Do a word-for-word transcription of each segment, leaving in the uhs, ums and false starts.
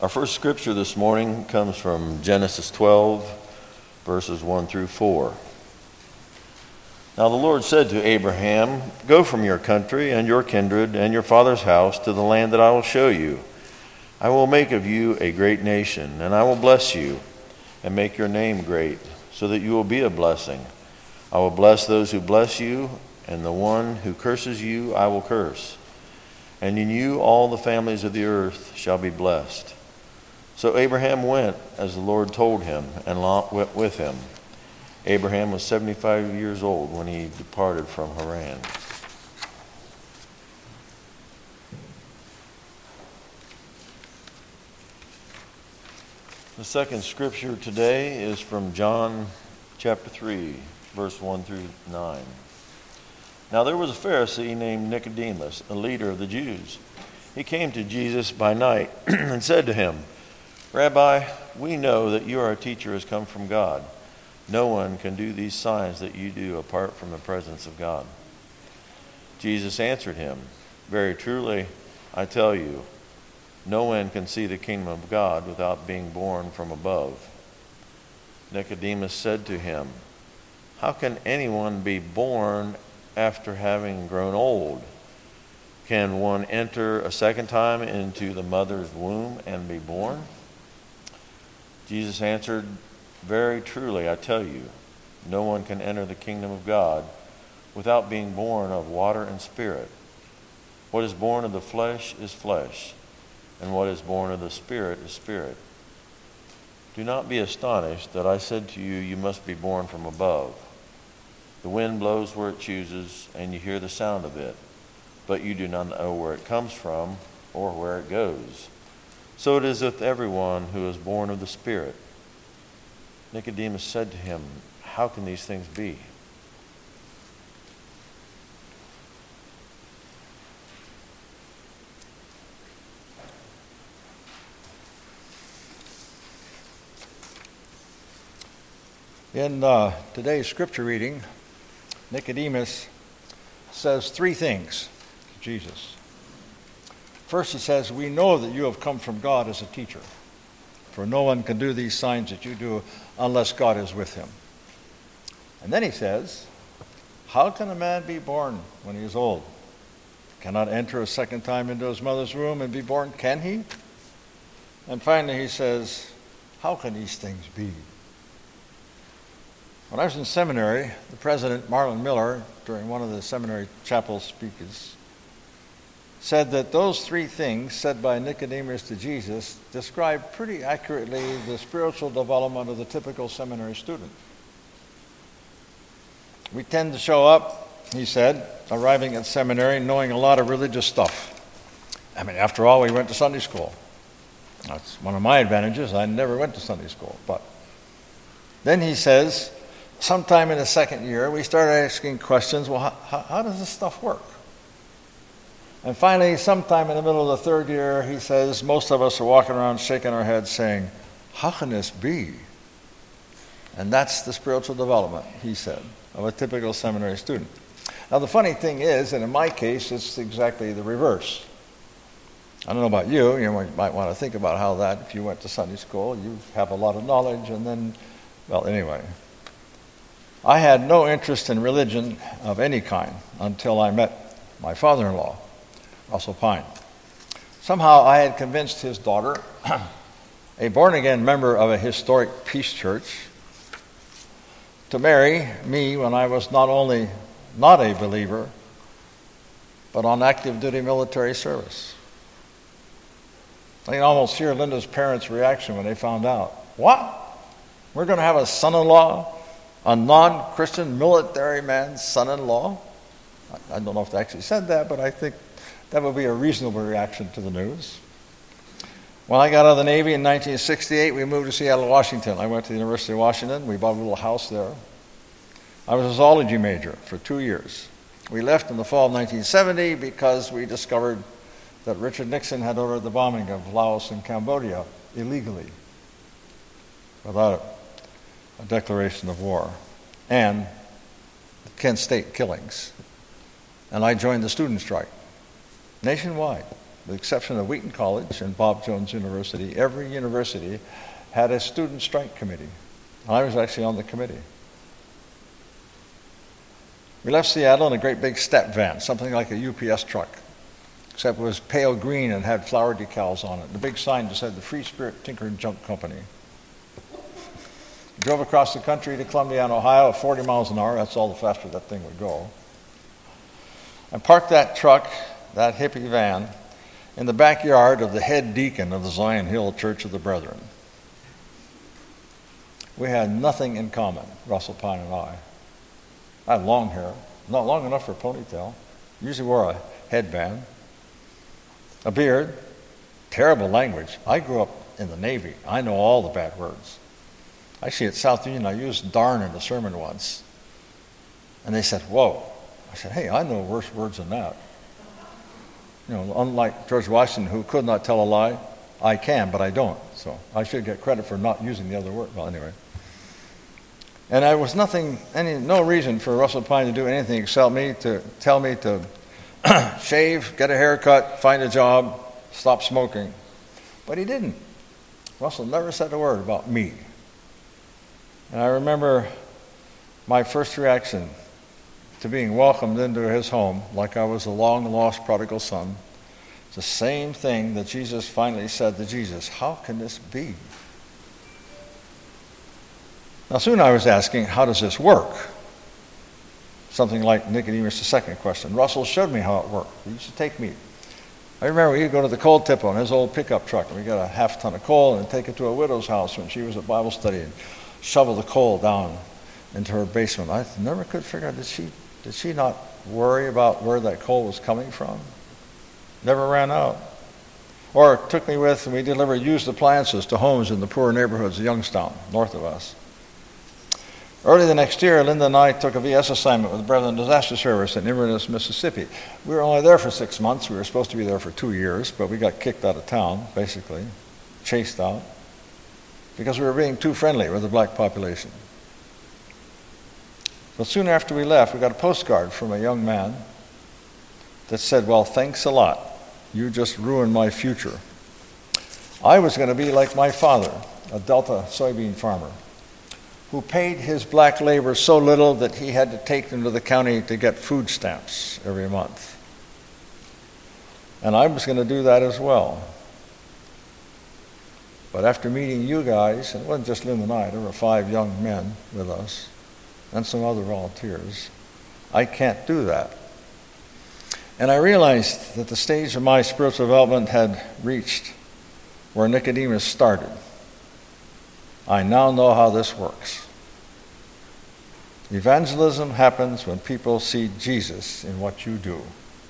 Our first scripture this morning comes from Genesis twelve, verses one through four. Now the Lord said to Abraham, "Go from your country and your kindred and your father's house to the land that I will show you. I will make of you a great nation, and I will bless you and make your name great, so that you will be a blessing. I will bless those who bless you, and the one who curses you I will curse. And in you all the families of the earth shall be blessed." So Abraham went as the Lord told him, and Lot went with him. Abraham was seventy-five years old when he departed from Haran. The second scripture today is from John chapter three, verse one through nine. Now there was a Pharisee named Nicodemus, a leader of the Jews. He came to Jesus by night and said to him, "Rabbi, we know that you are a teacher who has come from God. No one can do these signs that you do apart from the presence of God." Jesus answered him, "Very truly, I tell you, no one can see the kingdom of God without being born from above." Nicodemus said to him, "How can anyone be born after having grown old? Can one enter a second time into the mother's womb and be born?" Jesus answered, "Very truly, I tell you, no one can enter the kingdom of God without being born of water and spirit. What is born of the flesh is flesh, and what is born of the spirit is spirit. Do not be astonished that I said to you, you must be born from above. The wind blows where it chooses, and you hear the sound of it, but you do not know where it comes from or where it goes. So it is with everyone who is born of the Spirit." Nicodemus said to him, "How can these things be?" In uh, today's scripture reading, Nicodemus says three things to Jesus. First, he says, "We know that you have come from God as a teacher, for no one can do these signs that you do unless God is with him." And then he says, "How can a man be born when he is old? Cannot enter a second time into his mother's womb and be born, can he?" And finally he says, "How can these things be?" When I was in seminary, the president, Marlon Miller, during one of the seminary chapel speeches, said that those three things said by Nicodemus to Jesus describe pretty accurately the spiritual development of the typical seminary student. We tend to show up, he said, arriving at seminary knowing a lot of religious stuff. I mean, after all, we went to Sunday school. That's one of my advantages. I never went to Sunday school. But then he says, sometime in the second year, we started asking questions, well, how, how, how does this stuff work? And finally, sometime in the middle of the third year, he says, most of us are walking around shaking our heads saying, "How can this be?" And that's the spiritual development, he said, of a typical seminary student. Now, the funny thing is, and in my case, it's exactly the reverse. I don't know about you, you might want to think about how that, if you went to Sunday school, you have a lot of knowledge, and then, well, anyway. I had no interest in religion of any kind until I met my father-in-law, Russell Pine. Somehow I had convinced his daughter, a born-again member of a historic Peace Church, to marry me when I was not only not a believer, but on active duty military service. I can almost hear Linda's parents' reaction when they found out. What? We're going to have a son-in-law, a non-Christian military man's son-in-law? I don't know if they actually said that, but I think that would be a reasonable reaction to the news. When I got out of the Navy in nineteen sixty-eight, we moved to Seattle, Washington. I went to the University of Washington. We bought a little house there. I was a zoology major for two years. We left in the fall of nineteen seventy because we discovered that Richard Nixon had ordered the bombing of Laos and Cambodia illegally, without a declaration of war, and the Kent State killings. And I joined the student strike. Nationwide. with the exception of Wheaton College and Bob Jones University, every university had a student strike committee. I was actually on the committee. We left Seattle in a great big step van, something like a U P S truck, except it was pale green and had flower decals on it. The big sign just said the Free Spirit Tinker and Junk Company. We drove across the country to Columbiana, Ohio at forty miles an hour. That's all the faster that thing would go. And parked that truck, that hippie van, in the backyard of the head deacon of the Zion Hill Church of the Brethren. We had nothing in common, Russell Pine and I. I had long hair, not long enough for a ponytail. Usually wore a headband, a beard, terrible language. I grew up in the Navy. I know all the bad words. Actually, at South Union, I used darn in a sermon once. And they said, whoa. I said, hey, I know worse words than that. You know, unlike George Washington, who could not tell a lie, I can, but I don't. So I should get credit for not using the other word. Well, anyway. And there was nothing, any, no reason for Russell Pine to do anything except me to tell me to shave, get a haircut, find a job, stop smoking. But he didn't. Russell never said a word about me. And I remember my first reaction to being welcomed into his home like I was a long-lost prodigal son. It's the same thing that Jesus finally said to Jesus, how can this be? Now soon I was asking, how does this work? Something like Nicodemus' second question. Russell showed me how it worked. He used to take me. I remember he'd go to the coal tip on his old pickup truck, and we got a half ton of coal and take it to a widow's house when she was at Bible study and shovel the coal down into her basement. I never could figure out, did she, did she not worry about where that coal was coming from? Never ran out. Or took me with, and we delivered used appliances to homes in the poor neighborhoods of Youngstown, north of us. Early the next year, Linda and I took a V S assignment with the Brethren Disaster Service in Inverness, Mississippi. We were only there for six months. We were supposed to be there for two years, but we got kicked out of town, basically, chased out, because we were being too friendly with the black population. But soon after we left, we got a postcard from a young man that said, well, thanks a lot. You just ruined my future. I was going to be like my father, a Delta soybean farmer, who paid his black labor so little that he had to take them to the county to get food stamps every month. And I was going to do that as well. But after meeting you guys, and it wasn't just Lynn and I, there were five young men with us, and some other volunteers, I can't do that. And I realized that the stage of my spiritual development had reached where Nicodemus started. I now know how this works. Evangelism happens when people see Jesus in what you do.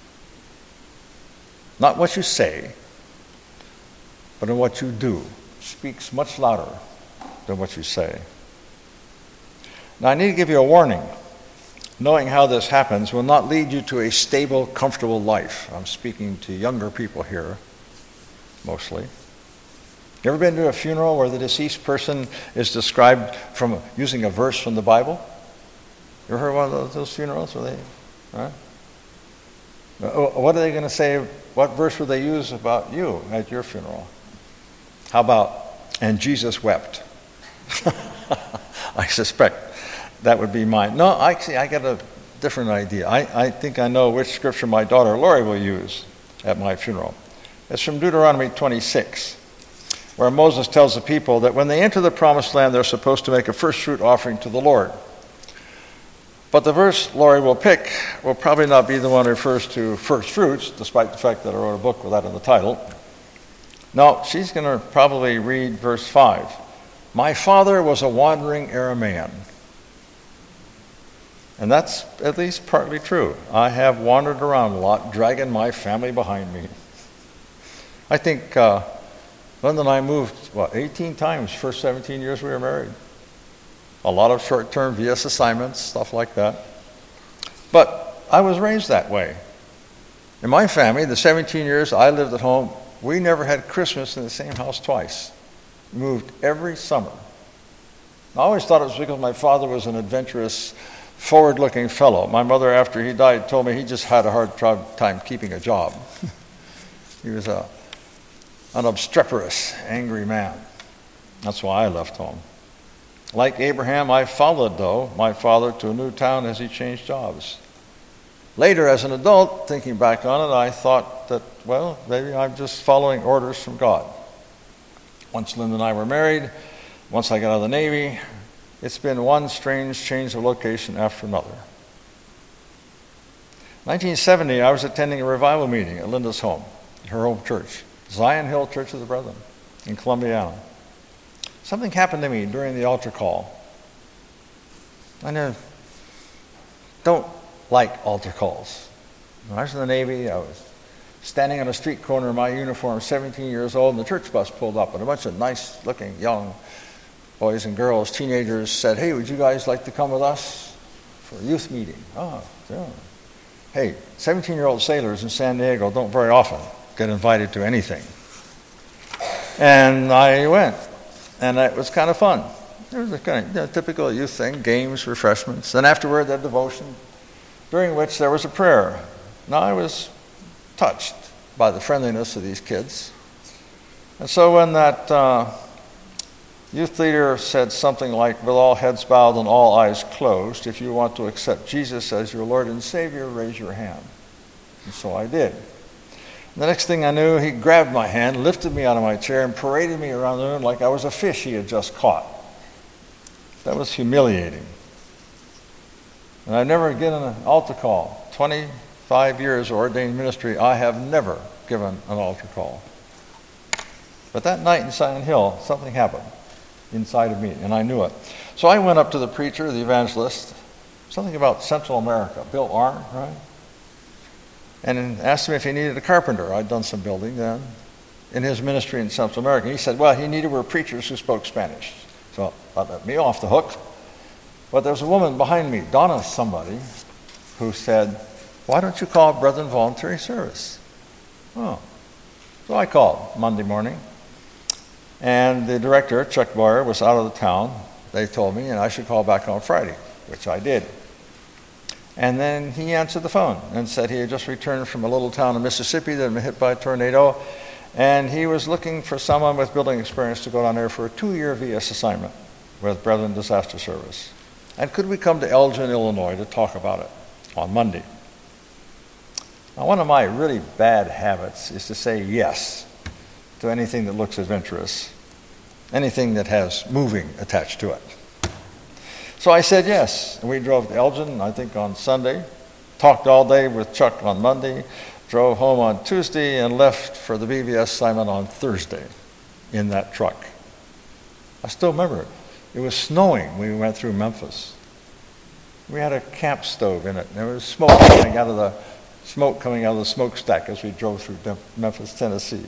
Not what you say, but in what you do. It speaks much louder than what you say. Now, I need to give you a warning. Knowing how this happens will not lead you to a stable, comfortable life. I'm speaking to younger people here, mostly. You ever been to a funeral where the deceased person is described from using a verse from the Bible? You ever heard one of those, those funerals where they, right? What are they going to say? What verse would they use about you at your funeral? How about, and Jesus wept? I suspect that would be mine. No, actually, I got a different idea. I, I think I know which scripture my daughter Lori will use at my funeral. It's from Deuteronomy twenty-six. Where Moses tells the people that when they enter the promised land, they're supposed to make a first fruit offering to the Lord. But the verse Lori will pick will probably not be the one that refers to first fruits, despite the fact that I wrote a book with that in the title. No, she's going to probably read verse five. My father was a wandering Aramaean. And that's at least partly true. I have wandered around a lot, dragging my family behind me. I think... Uh, Linda and I moved, what, eighteen times, first seventeen years we were married. A lot of short-term V S assignments, stuff like that. But I was raised that way. In my family, the seventeen years I lived at home, we never had Christmas in the same house twice. We moved every summer. I always thought it was because my father was an adventurous, forward-looking fellow. My mother, after he died, told me he just had a hard time keeping a job. He was a, an obstreperous, angry man. That's why I left home. Like Abraham, I followed, though, my father to a new town as he changed jobs. Later, as an adult, thinking back on it, I thought that, well, maybe I'm just following orders from God. Once Linda and I were married, once I got out of the Navy, it's been one strange change of location after another. nineteen seventy, I was attending a revival meeting at Linda's home, her home church, Zion Hill Church of the Brethren in Columbiana. Something happened to me during the altar call. I know, don't like altar calls. When I was in the Navy, I was standing on a street corner in my uniform, seventeen years old, and the church bus pulled up, and a bunch of nice-looking young boys and girls, teenagers, said, "Hey, would you guys like to come with us for a youth meeting?" Oh, yeah. Hey, seventeen-year-old sailors in San Diego don't very often get invited to anything. And I went, and it was kind of fun. It was a kind of you know, typical youth thing, games, refreshments. Then afterward, the devotion, during which there was a prayer. Now, I was touched by the friendliness of these kids. And so when that uh, youth leader said something like, with all heads bowed and all eyes closed, if you want to accept Jesus as your Lord and Savior, raise your hand. And so I did. And the next thing I knew, he grabbed my hand, lifted me out of my chair, and paraded me around the room like I was a fish he had just caught. That was humiliating. And I've never given an altar call. twenty-five years of ordained ministry, I have never given an altar call. But that night in Zion Hill, something happened inside of me, and I knew it. So I went up to the preacher, the evangelist, something about Central America, Bill Arnn, right? And asked him if he needed a carpenter. I'd done some building then in his ministry in Central America. He said, well, he needed were preachers who spoke Spanish. So that let me off the hook. But there was a woman behind me, Donna somebody, who said, why don't you call Brethren Voluntary Service? Oh. So I called Monday morning. And the director, Chuck Boyer, was out of the town. They told me, and I should call back on Friday, which I did. And then he answered the phone and said he had just returned from a little town in Mississippi that had been hit by a tornado, and he was looking for someone with building experience to go down there for a two-year V S assignment with Brethren Disaster Service. And could we come to Elgin, Illinois to talk about it on Monday? Now, one of my really bad habits is to say yes to anything that looks adventurous, anything that has moving attached to it. So I said yes, and we drove to Elgin, I think on Sunday, talked all day with Chuck on Monday, drove home on Tuesday, and left for the B V S assignment on Thursday in that truck. I still remember it. It was snowing when we went through Memphis. We had a camp stove in it, and there was smoke coming out of the smoke coming out of the smokestack as we drove through Memphis, Tennessee.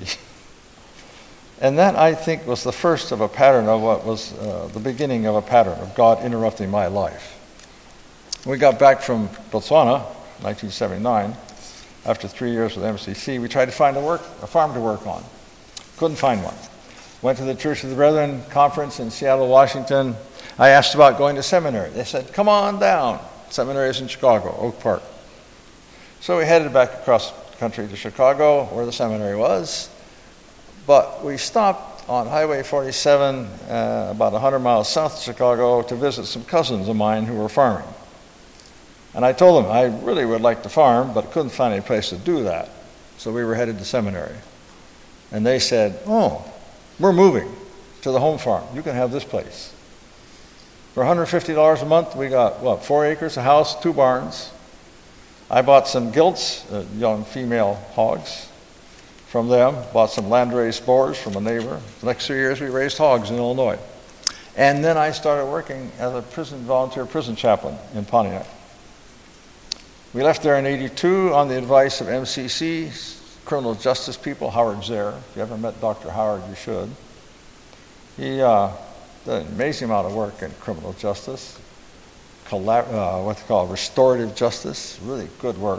And that, I think, was the first of a pattern of what was uh, the beginning of a pattern of God interrupting my life. When we got back from Botswana, nineteen seventy-nine, after three years with M C C, we tried to find a, work, a farm to work on. Couldn't find one. Went to the Church of the Brethren conference in Seattle, Washington. I asked about going to seminary. They said, come on down. Seminary is in Chicago, Oak Park. So we headed back across the country to Chicago, where the seminary was. But we stopped on Highway forty-seven, uh, about one hundred miles south of Chicago, to visit some cousins of mine who were farming. And I told them I really would like to farm, but couldn't find any place to do that. So we were headed to seminary. And they said, oh, we're moving to the home farm. You can have this place. For one hundred fifty dollars a month, we got, what, four acres, a house, two barns. I bought some gilts, uh, young female hogs, from them, bought some landrace boars from a neighbor. The next three years we raised hogs in Illinois. And then I started working as a prison volunteer prison chaplain in Pontiac. We left there in eighty-two on the advice of M C C, criminal justice people, Howard Zare. If you haven't met Doctor Howard, you should. He uh, did an amazing amount of work in criminal justice, collab- uh, what they call restorative justice, really good work.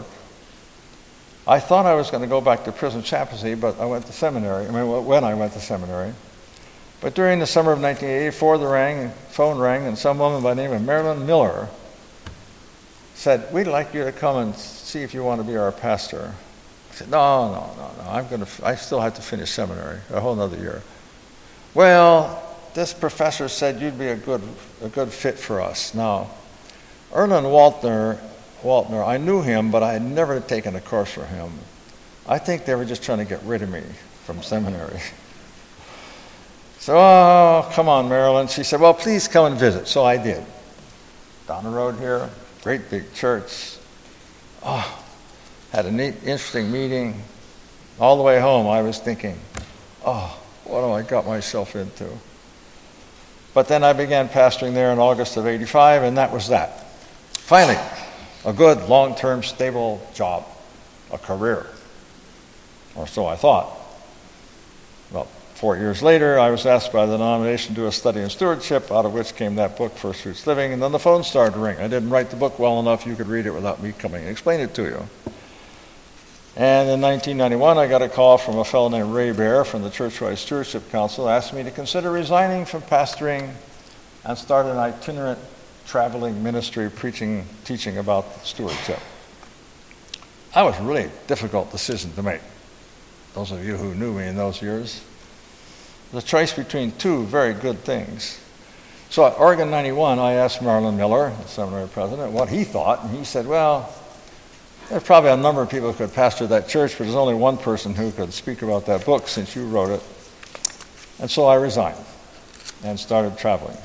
I thought I was going to go back to prison chaplaincy, but I went to seminary. I mean, when I went to seminary. But during the summer of nineteen eighty-four, the rang, phone rang, and some woman by the name of Marilyn Miller said, we'd like you to come and see if you want to be our pastor. I said, no, no, no, no. I'm going to. I still have to finish seminary, a whole other year. Well, this professor said you'd be a good, a good fit for us. Now, Erland Waltner, Waltner, I knew him, but I had never taken a course for him. I think they were just trying to get rid of me from seminary. So, oh, come on, Marilyn. She said, well, please come and visit. So I did. Down the road here, great big church. Oh, had a neat, interesting meeting. All the way home, I was thinking, oh, what have I got myself into? But then I began pastoring there in August of eighty-five, and that was that. Finally, a good, long-term, stable job, a career. Or so I thought. Well, four years later, I was asked by the denomination to do a study in stewardship, out of which came that book, First Fruits Living, and then the phone started to ring. I didn't write the book well enough you could read it without me coming and explain it to you. And in nineteen ninety-one, I got a call from a fellow named Ray Bear from the Churchwide Stewardship Council, asked me to consider resigning from pastoring and start an itinerant traveling ministry preaching, teaching about stewardship. That was really a difficult decision to make. Those of you who knew me in those years, the choice between two very good things. So at Oregon ninety-one, I asked Marlon Miller, the seminary president, what he thought, and he said, well, there's probably a number of people who could pastor that church, but there's only one person who could speak about that book since you wrote it. And so I resigned and started traveling.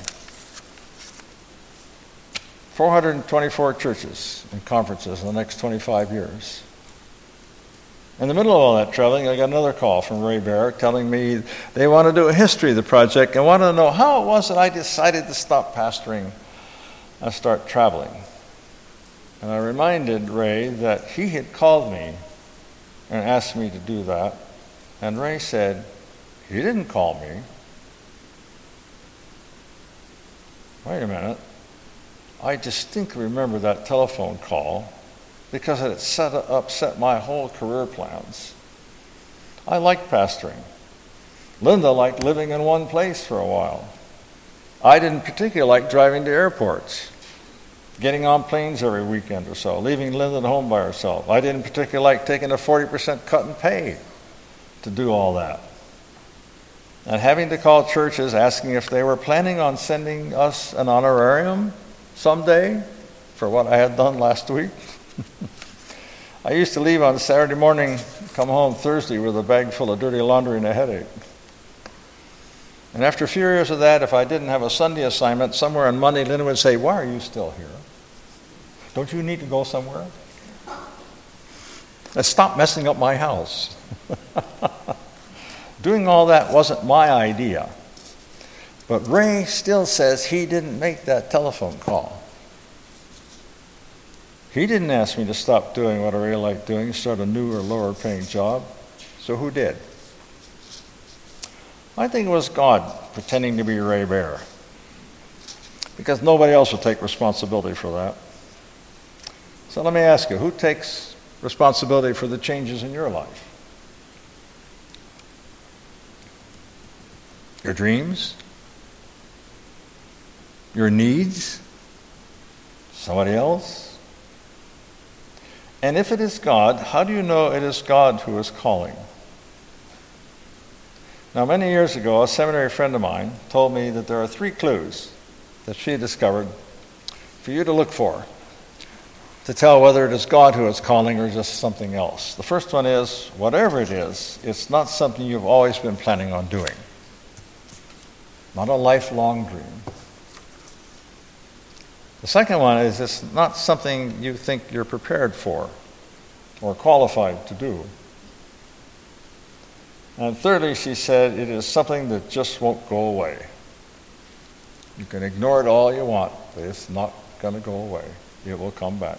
four hundred twenty-four churches and conferences in the next twenty-five years. In the middle of all that traveling, I got another call from Ray Bear telling me they want to do a history of the project and wanted to know how it was that I decided to stop pastoring and start traveling. And I reminded Ray that he had called me and asked me to do that. And Ray said, he didn't call me. Wait a minute. I distinctly remember that telephone call because it set, upset my whole career plans. I liked pastoring. Linda liked living in one place for a while. I didn't particularly like driving to airports, getting on planes every weekend or so, leaving Linda at home by herself. I didn't particularly like taking a forty percent cut in pay to do all that. And having to call churches asking if they were planning on sending us an honorarium someday for what I had done last week. I used to leave on Saturday morning, come home Thursday with a bag full of dirty laundry and a headache. And after a few years of that, if I didn't have a Sunday assignment, somewhere on Monday, Linda would say, why are you still here? Don't you need to go somewhere? And stop messing up my house. Doing all that wasn't my idea. But Ray still says he didn't make that telephone call. He didn't ask me to stop doing what I really liked doing, start a new or lower paying job. So who did? I think it was God pretending to be Ray Bear, because nobody else will take responsibility for that. So let me ask you, who takes responsibility for the changes in your life? Your dreams? Your needs? Somebody else? And if it is God, how do you know it is God who is calling? Now, many years ago, a seminary friend of mine told me that there are three clues that she discovered for you to look for to tell whether it is God who is calling or just something else. The first one is, whatever it is, it's not something you've always been planning on doing. Not a lifelong dream. The second one is it's not something you think you're prepared for or qualified to do. And thirdly, she said, it is something that just won't go away. You can ignore it all you want, but it's not going to go away. It will come back.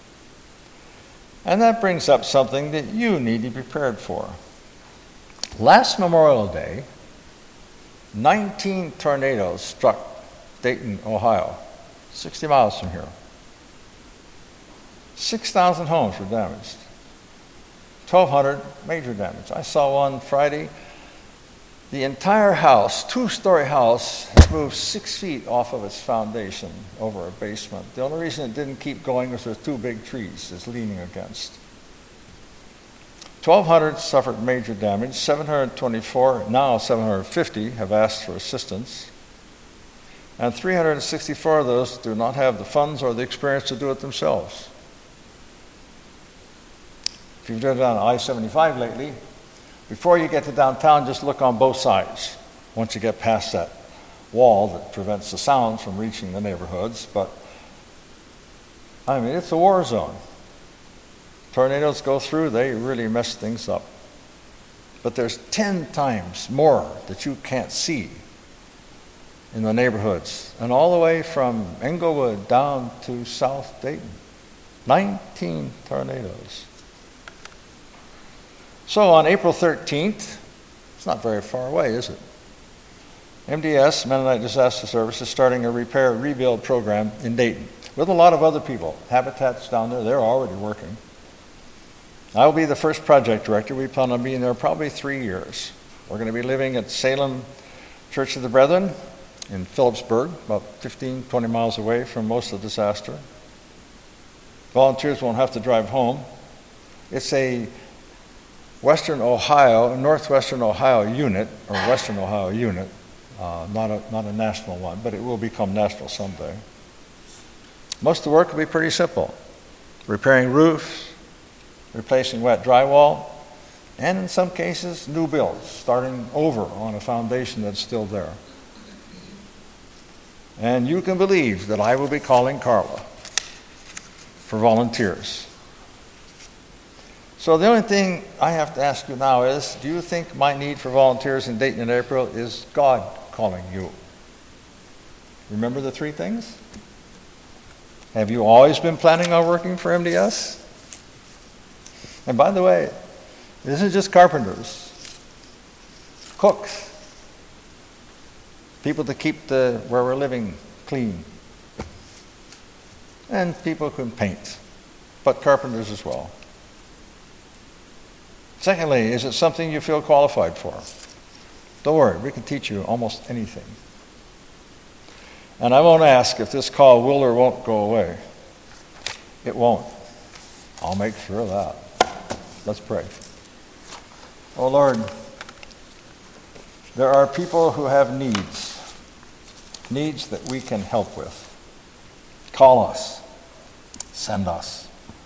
And that brings up something that you need to be prepared for. Last Memorial Day, nineteen tornadoes struck Dayton, Ohio, sixty miles from here. six thousand homes were damaged. twelve hundred major damage. I saw one Friday. The entire house, two-story house, has moved six feet off of its foundation over a basement. The only reason it didn't keep going was there's two big trees it's leaning against. twelve hundred suffered major damage, seven hundred twenty-four, now seven hundred fifty, have asked for assistance, and three hundred sixty-four of those do not have the funds or the experience to do it themselves. If you've driven down I seventy-five lately, before you get to downtown, just look on both sides once you get past that wall that prevents the sounds from reaching the neighborhoods. But, I mean, it's a war zone. Tornadoes go through, they really mess things up. But there's ten times more that you can't see in the neighborhoods, and all the way from Englewood down to South Dayton. nineteen tornadoes. So on April thirteenth, it's not very far away, is it? M D S, Mennonite Disaster Service, is starting a repair rebuild program in Dayton with a lot of other people. Habitat's down there, they're already working. I will be the first project director. We plan on being there probably three years. We're going to be living at Salem Church of the Brethren in Phillipsburg, about fifteen, twenty miles away from most of the disaster. Volunteers won't have to drive home. It's a Western Ohio, Northwestern Ohio unit, or Western Ohio unit, uh, not a, not a national one, but it will become national someday. Most of the work will be pretty simple. Repairing roofs, replacing wet drywall, and in some cases, new builds, starting over on a foundation that's still there. And you can believe that I will be calling Carla for volunteers. So the only thing I have to ask you now is, do you think my need for volunteers in Dayton in April is God calling you? Remember the three things? Have you always been planning on working for M D S? And by the way, this isn't just carpenters, cooks, people to keep the where we're living clean, and people who can paint, but carpenters as well. Secondly, is it something you feel qualified for? Don't worry, we can teach you almost anything. And I won't ask if this call will or won't go away. It won't. I'll make sure of that. Let's pray. Oh Lord, there are people who have needs, needs that we can help with. Call us, send us.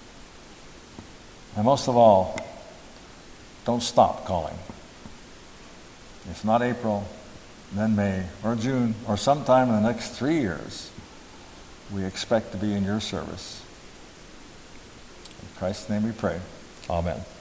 And most of all, don't stop calling. If not April, then May or June or sometime in the next three years, we expect to be in your service. In Christ's name we pray. Amen.